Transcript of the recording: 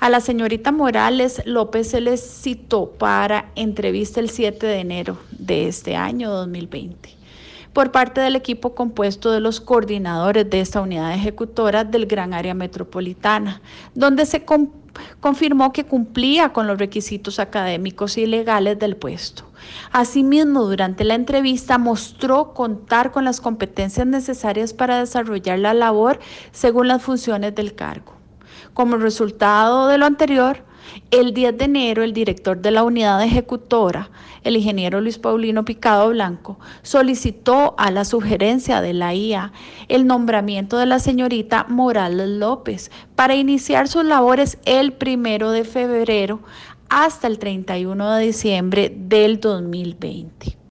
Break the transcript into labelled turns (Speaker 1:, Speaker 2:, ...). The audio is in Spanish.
Speaker 1: A la señorita Morales López se les citó para entrevista el 7 de enero de este año 2020 por parte del equipo compuesto de los coordinadores de esta unidad ejecutora del Gran Área Metropolitana, donde se confirmó que cumplía con los requisitos académicos y legales del puesto. Asimismo, durante la entrevista mostró contar con las competencias necesarias para desarrollar la labor según las funciones del cargo. Como resultado de lo anterior, el 10 de enero, el director de la unidad ejecutora, el ingeniero Luis Paulino Picado Blanco, solicitó a la sugerencia de la IA el nombramiento de la señorita Morales López para iniciar sus labores el 1 de febrero hasta el 31 de diciembre del 2020.